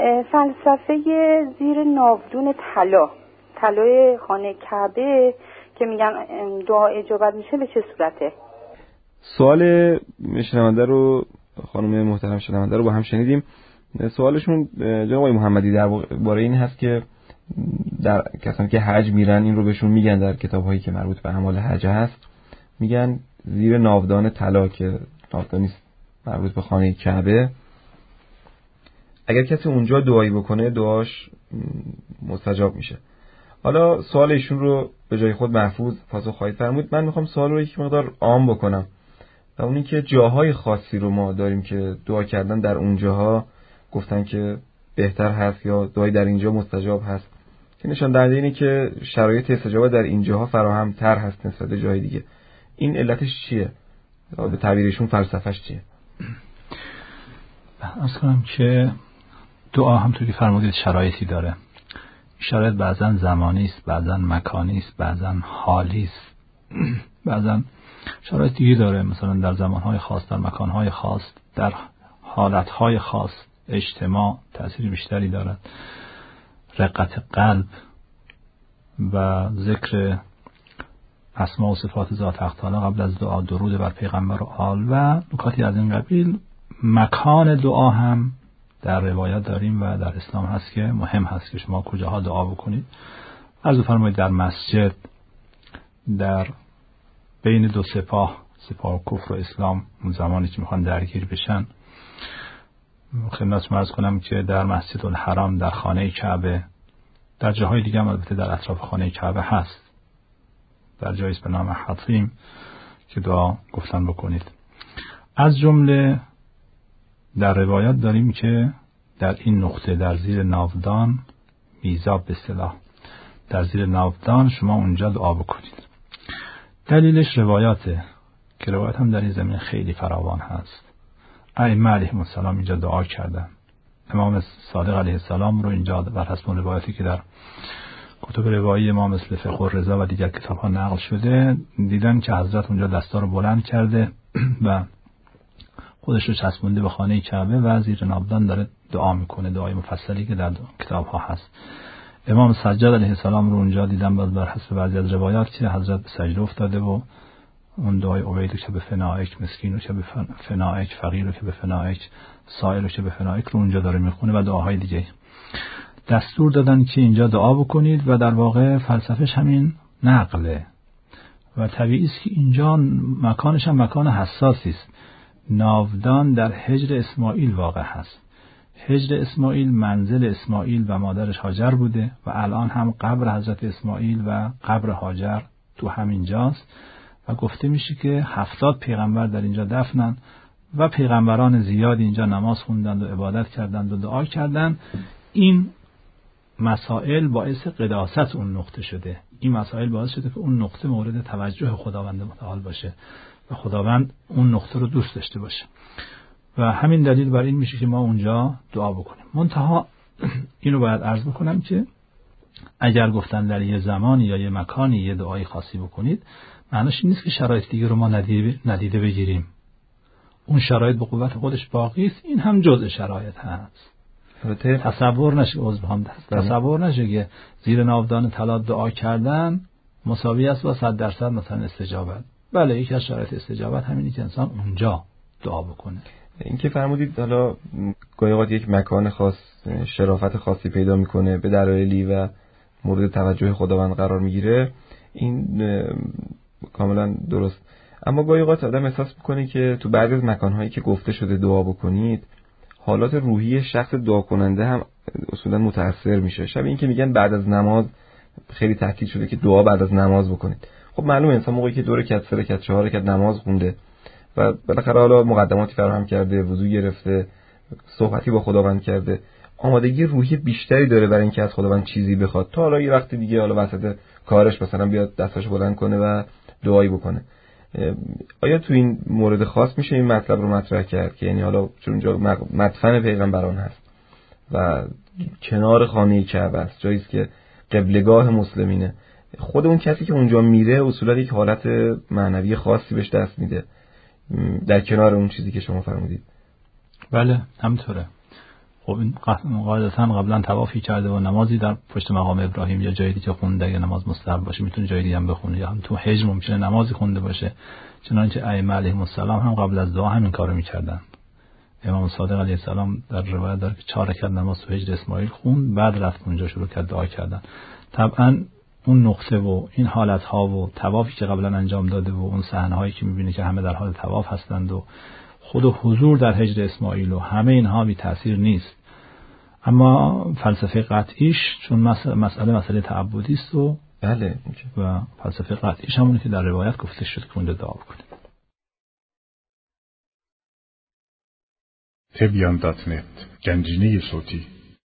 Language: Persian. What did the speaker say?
فلسفه زیر ناودون طلای خانه کعبه که میگن دعا اجابت میشه به چه صورته؟ سوال شنونده رو، خانم محترم شنونده رو با هم شنیدیم. سوالشون جناب آقای محمدی درباره این هست که در کسانی که حج میرن این رو بهشون میگن در کتاب‌هایی که مربوط به اعمال حج هست، میگن زیر ناودان طلا که ناودانی مربوط به خانه کعبه، اگر کسی اونجا دعایی بکنه دعاش مستجاب میشه. حالا سوال ایشون رو به جای خود محفوظ پاسخ خواهید فرمود. من میخوام سوال رو یک مقدار عام بکنم و اون این که جاهای خاصی رو ما داریم که دعا کردن در اونجاها گفتن که بهتر هست یا دعای در اینجا مستجاب هست، که نشان دهنده اینه که شرایط استجابت در اینجاها فراهم تر هست نسبت به جای دیگه. این علتش چیه؟ به تعبیرشون فلسفه‌اش چیه؟ عرض کنم که دعا همونطور که فرمودید شرایطی داره. شرایط بعضا زمانی است، بعضا مکانی است، بعضا حالی است، بعضا شرایط دیگه داره. مثلا در زمانهای خاص، در مکانهای خاص، در حالتهای خاص اجتماع تأثیر بیشتری دارد. رقت قلب و ذکر اسما و صفات ذات حق تعالی قبل از دعا، درود بر پیغمبر و آل و نکاتی از این قبیل. مکان دعا هم در روایت داریم و در اسلام هست که مهم هست که شما کجاها دعا بکنید. عرض فرمایید در مسجد، در بین دو سپاه کفر و اسلام، اون زمانی که میخوان درگیر بشن. خدمتتون عرض کنم که در مسجد الحرام، در خانه کعبه، در جاهای دیگه هم البته در اطراف خانه کعبه هست، در جایی به نام حطیم که دعا گفتن بکنید. از جمله در روایات داریم که در این نقطه، در زیر ناودان، میزاب به اصطلاح، در زیر ناودان شما اونجا دعا بکنید. دلیلش روایاته که روایت هم در این زمین خیلی فراوان هست. ائمه علیهم السلام اینجا دعا کردن. امام صادق علیه السلام رو اینجا بر حسب روایاتی که در کتب روایی ما مثل فقه الرضا و دیگر کتاب ها نقل شده، دیدن که حضرت اونجا دستا رو بلند کرده و خودش رو چسبونده به خانه کعبه و زیر ناودان داره دعا میکنه، دعای مفصلی که در کتاب ها هست. امام سجاد علیه السلام رو اونجا دیدن بر حسب بعضی از روایات که حضرت به سجده افتاده و اون دعای عبید که به فنائک، مسکین که به فنائک، فقیر که به فنائک، سائل که به فنائک رو اونجا داره میخونه و دعاهای دیگه. دستور دادن که اینجا دعا بکنید و در واقع فلسفهش همین نقله و طبیعی است که اینجا مکانش هم مکان حساسی است. ناودان در حجر اسماعیل واقع هست. حجر اسماعیل منزل اسماعیل و مادرش هاجر بوده و الان هم قبر حضرت اسماعیل و قبر هاجر تو همین جاست و گفته میشه که 70 پیغمبر در اینجا دفنن و پیغمبران زیادی اینجا نماز خوندند و عبادت کردند و دعا کردند. این مسائل باعث قداست اون نقطه شده. این مسائل باعث شده که اون نقطه مورد توجه خداوند متعال باشه و خداوند اون نقطه رو دوست داشته باشه و همین دلیل بر این میشه که ما اونجا دعا بکنیم. منتها اینو باید عرض بکنم که اگر گفتن در یه زمانی یا یه مکانی یه دعای خاصی بکنید، معنیش این نیست که شرایط دیگه رو ما ندیده بگیریم. اون شرایط به قوت خودش باقی است. این هم جزء شرایط هست. تصور نشه که زیر ناودان طلا دعا کردن مساوی است با 100% مثلا استجابت. بله، یکی از شرایط استجابت همینی که انسان اونجا دعا بکنه. این که فرمودید حالا گاهی اوقات یک مکان خاص شرافت خاصی پیدا میکنه، به دلایلی و مورد توجه خداوند قرار میگیره، این کاملا درست. اما گاهی اوقات آدم احساس میکنه که تو بعضی از مکانهایی که گفته شده دعا بکنید، حالات روحی شخص دعا کننده هم اصولا متاثر میشه. شبیه این که میگن بعد از نماز خیلی تاکید شده که دعا بعد از نماز بکنید. خب معلومه انسان موقعی که 2 رکعت 3 رکعت 4 رکعت نماز خونده و بالاخره حالا مقدماتی فراهم کرده، وضو گرفته، صحبتی با خداوند کرده، آمادگی روحی بیشتری داره برای اینکه از خداوند چیزی بخواد تا حالا یه وقت دیگه حالا وسط کارش مثلا بیاد دستاشو بلند کنه و دعایی بکنه. آیا تو این مورد خاص میشه این مطلب رو مطرح کرد که یعنی حالا چون اونجا مدفن پیغمبران هست و کنار خانه کعبه است، جایی است که قبلگاه مسلمینه، خود اون کسی که اونجا میره اصولا یک حالت معنوی خاصی بهش دست میده در کنار اون چیزی که شما فرمودید؟ بله همینطوره. خب این قاعدتاً قبلا طوافی کرده و نمازی در پشت مقام ابراهیم یا جایی که خونده، اگه نماز مستحب باشه میتونه جایی دیگه هم بخونه، یا هم تو حج ممکنه نمازی خونده باشه. چنانچه ائمه علیهم السلام هم قبل از دعا همین کارو میکردن. امام صادق علیه السلام در روایت داره که 4 رکعت نماز تو حجر اسماعیل خوند، بعد رفت اونجا شروع کرد دعا کردن. طبعا اون نقطه و این حالت ها و طوافی که قبلا انجام داده و اون صحنه هایی که میبینه که همه در حال طواف هستند و خود حضور در حجر اسماعیل و همه اینها بی تأثیر نیست. اما فلسفه قطعیش چون مسئله تعبدی است و بله، و فلسفه قطعیش همونه که در روایت گفته شد که اونجا دعا بکنید. تبیان.net گنجینه صوتی